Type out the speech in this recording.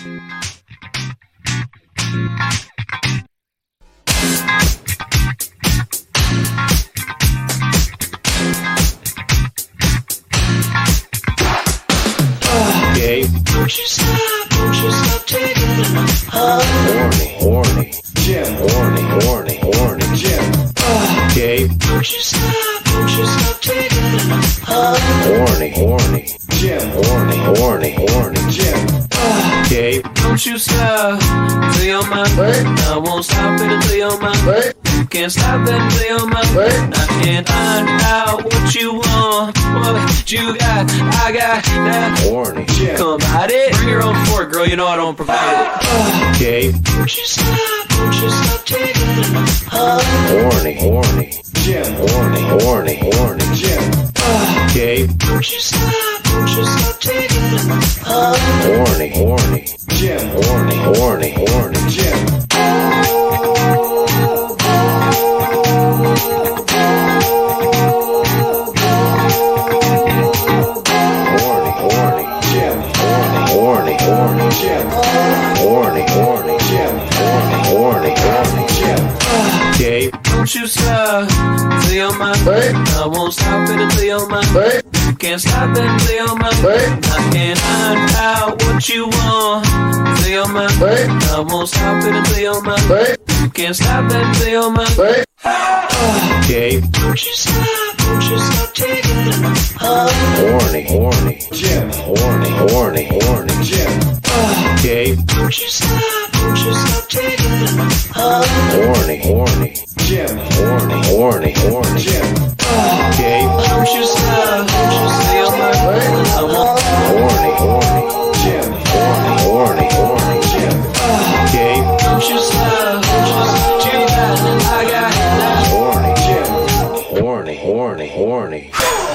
Won't you stop taking Horny, Jim, horny, Jim. Gabe, won't you stop taking Horny, Jim, horny, Jim. Gabe, don't you stop till you're mine. I won't stop it until you're mine. You can't stop it until you're mine. I can't find out what you want. What you got, I got that. Horny, Jim. Come at it. Bring your own fork, girl, you know I don't provide it. Gabe, won't you stop taking Horny, Jim, horny, Jim. Gabe, won't you stop taking Horny, Jim, horny, Jim. Horny, Jim. Horny, Jim. Horny, Jim. Gabe, don't you stop till you're mine. I won't stop it until you're mine. You can't stop it until you're mine. I can't find out what you want till you're mine. I won't stop it until you're mine. You can't stop it until you're mine. Gabe, don't you stop taking Horny, Jim. Horny, Jim. Gabe, don't you stop taking Horny, Jim. Horny, Jim. Gabe, don't you stop till you're mine. I won't. Horny, Jim. Horny, Jim. Gabe, don't you stop you got, I got. Horny, Jim. Horny.